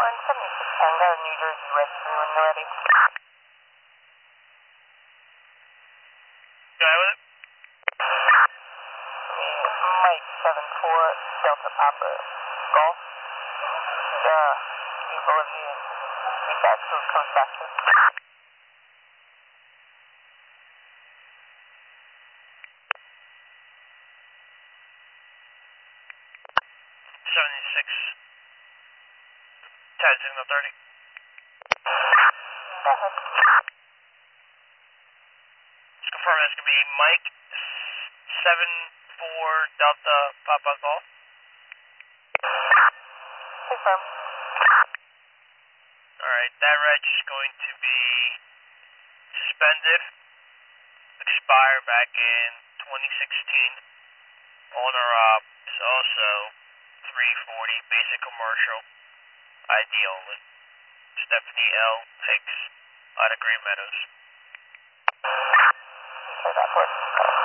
76 Tango, New Jersey Registry when you're ready. Go ahead with it. Mike 74 Delta Papa Golf. You Bolivia feedback so it comes back to us. 76. Tide signal 30. Go ahead. Just confirm that's going to be Mike 74 Delta Papa Golf. Confirm. Alright, that reg is going to be suspended, expired back in 2016. Owner-op is also 340 basic commercial, ideal with Stephanie L. Hicks out of Green Meadows. Say that, please.